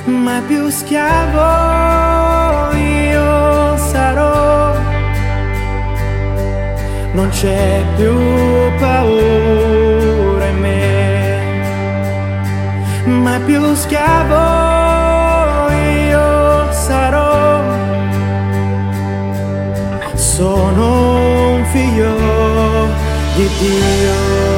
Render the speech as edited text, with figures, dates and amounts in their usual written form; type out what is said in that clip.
mai più schiavo io sarò. Non c'è più paura in me, mai più schiavo io sarò. Sono un figlio di Dio.